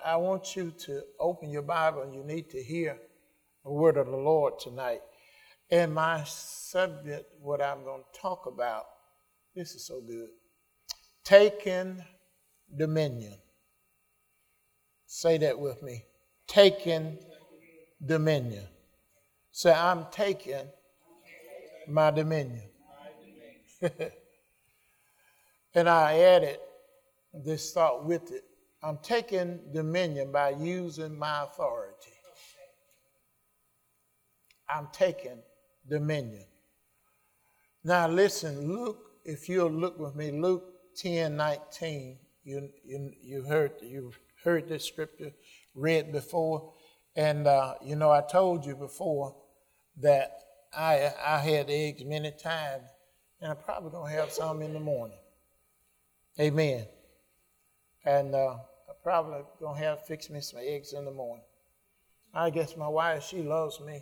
I want you to open your Bible, and you need to hear the word of the Lord tonight. And my subject, what I'm going to talk about, this is so good. Taking dominion. Say that with me. Taking dominion. Say, I'm taking my dominion. And I added this thought with it. I'm taking dominion by using my authority. I'm taking dominion. Now listen, Luke, if you'll look with me, Luke 10:19. You heard this scripture read before, and I told you before that I had eggs many times, and I'm probably gonna have some in the morning. Amen. And I'm probably gonna fix me some eggs in the morning. I guess my wife, she loves me.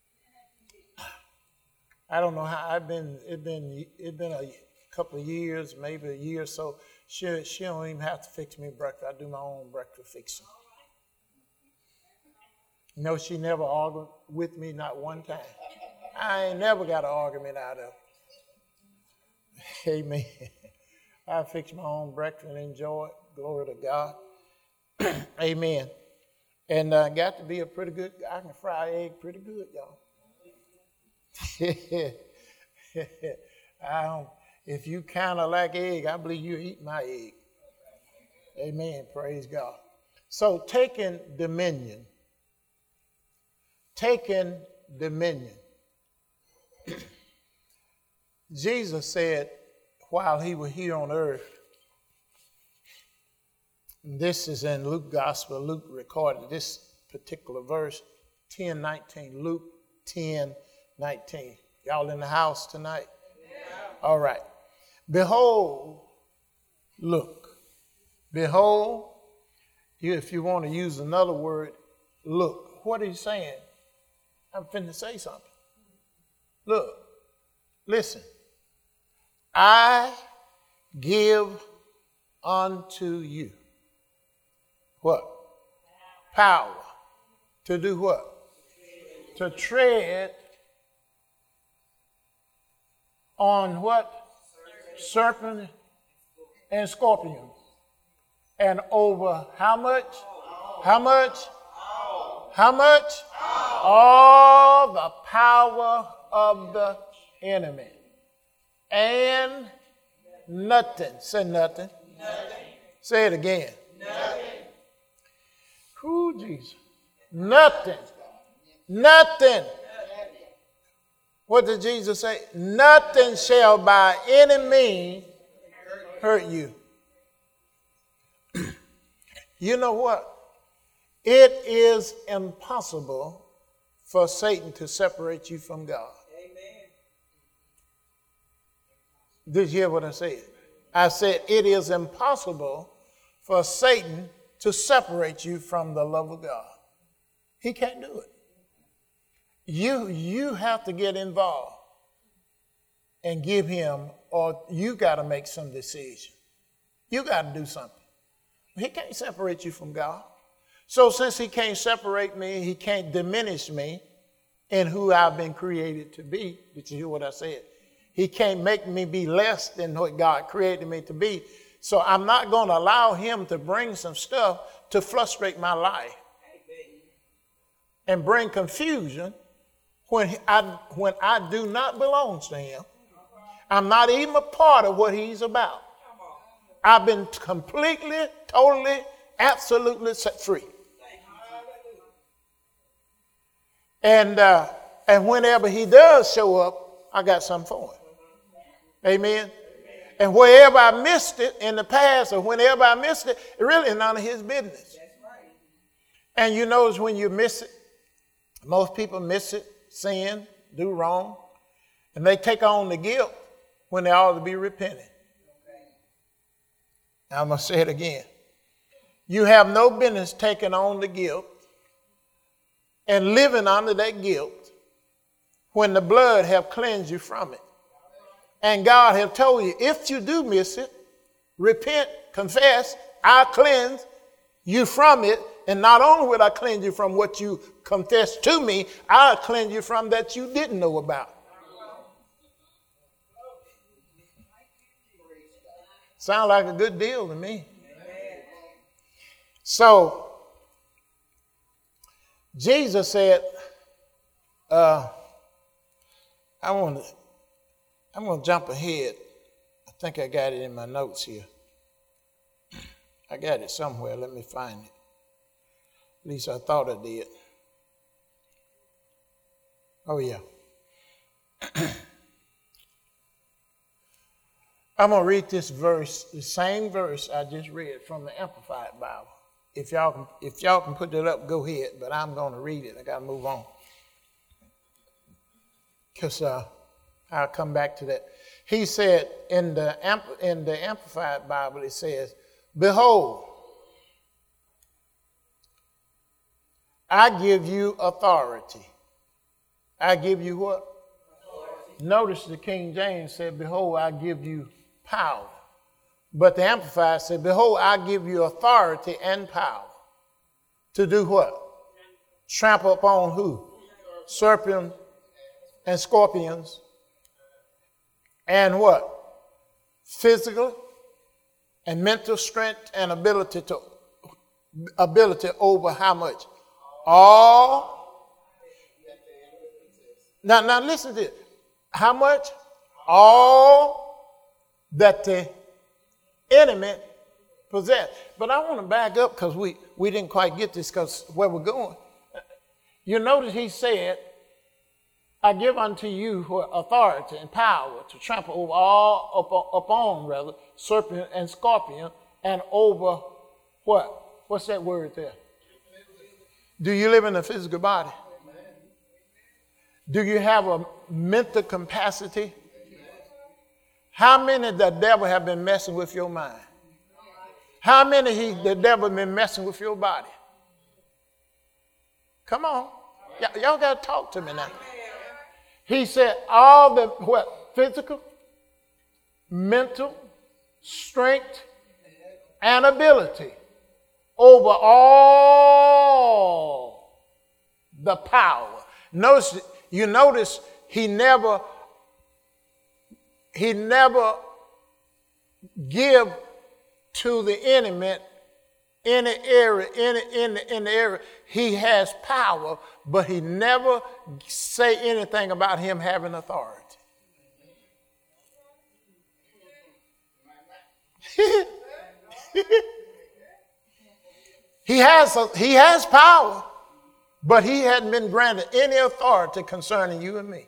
I don't know how it's been a couple of years, maybe a year or so. She don't even have to fix me breakfast. I do my own breakfast fixing. She never argued with me, not one time. I ain't never got an argument out of it. Amen. I fix my own breakfast and enjoy it. Glory to God. Amen. And I got to be I can fry egg pretty good, y'all. If you kind of like egg, I believe you eat my egg. Amen. Praise God. So taking dominion. Taking dominion. Jesus said while he was here on earth, this is in Luke Gospel, Luke recorded this particular verse, 10:19, Luke 10:19. Y'all in the house tonight? Yeah. All right. Behold, look. Behold, if you want to use another word, look. What are you saying? I'm finna say something. Look, listen. I give unto you what? Power. To do what? To tread on what? Serpent and scorpion. And over how much? How much? How much? All the power of the enemy. And nothing. Say nothing. Nothing. Say it again. Nothing. Who, Jesus? Nothing. Nothing. What did Jesus say? Nothing shall by any means hurt you. You know what? It is impossible for Satan to separate you from God. Amen. Did you hear what I said? I said it is impossible for Satan to separate you from the love of God. He can't do it. You have to get involved and give him, or you got to make some decision. You got to do something. He can't separate you from God. So since he can't separate me, he can't diminish me in who I've been created to be. Did you hear what I said? He can't make me be less than what God created me to be. So I'm not going to allow him to bring some stuff to frustrate my life and bring confusion when I do not belong to him. I'm not even a part of what he's about. I've been completely, totally, absolutely set free. And whenever he does show up, I got something for him. Amen. And wherever I missed it in the past, or whenever I missed it, it really is none of his business. And you notice when you miss it, most people miss it, sin, do wrong, and they take on the guilt when they ought to be repenting. Now I'm going to say it again. You have no business taking on the guilt and living under that guilt when the blood have cleansed you from it. And God have told you, if you do miss it, repent, confess, I'll cleanse you from it. And not only will I cleanse you from what you confess to me, I'll cleanse you from that you didn't know about. Sound like a good deal to me. So, Jesus said, I'm going to jump ahead. I think I got it in my notes here. I got it somewhere. Let me find it. At least I thought I did. Oh, yeah. I'm going to read this verse, the same verse I just read from the Amplified Bible. If y'all can put that up, go ahead. But I'm going to read it. I got to move on. Because I'll come back to that. He said in the Amplified Bible, it says, "Behold, I give you authority." I give you what? Authority. Notice the King James said, "Behold, I give you power." But the Amplified said, "Behold, I give you authority and power." To do what? Trample upon who? Serpents and scorpions. And what? Physical and mental strength and ability over how much? All. Now listen to this. How much? All that the enemy possess. But I want to back up because we didn't quite get this because where we're going. You notice he said, "I give unto you authority and power to trample over upon serpent and scorpion, and over what? What's that word there? Do you live in a physical body? Do you have a mental capacity? How many the devil have been messing with your mind? How many the devil been messing with your body? Come on. Y'all got to talk to me now. He said all the what? Physical, mental, strength, and ability over all the power. You notice he never give to the enemy in the area. He has power, but he never say anything about him having authority. He has power, but he hadn't been granted any authority concerning you and me.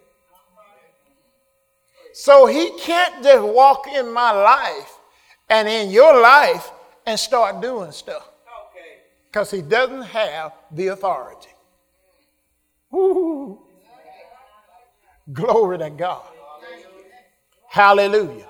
So he can't just walk in my life and in your life and start doing stuff. Because he doesn't have the authority. Woo. Glory to God. Hallelujah.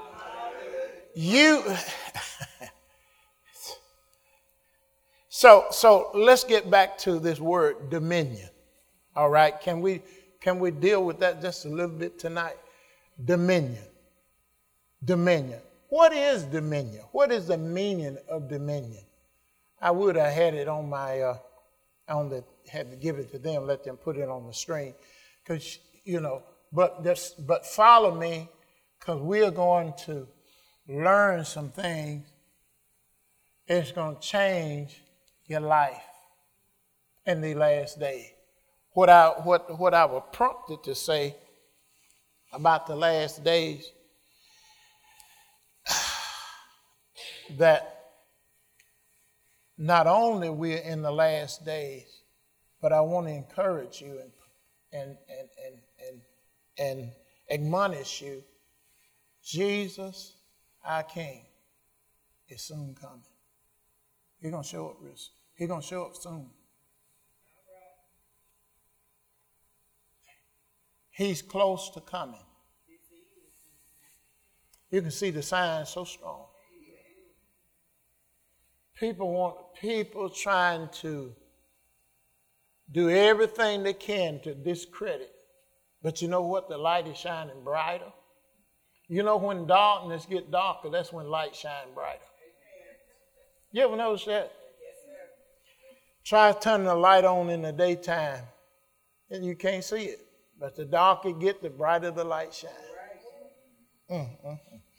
So let's get back to this word dominion. All right. Can we deal with that just a little bit tonight? Dominion. Dominion. What is dominion? What is the meaning of dominion? I had it on my had to give it to them, let them put it on the screen, because but follow me, because we are going to learn some things. It's going to change your life in the last day. What I was prompted to say about the last days, that not only we're in the last days, but I want to encourage you and admonish you. Jesus, our King, is soon coming. He's going to show up real soon. He's going to show up soon. He's close to coming. You can see the signs so strong. People trying to do everything they can to discredit. But you know what? The light is shining brighter. You know, when darkness gets darker, that's when light shines brighter. You ever notice that? Try turning the light on in the daytime, and you can't see it. But the darker it gets, the brighter the light shines.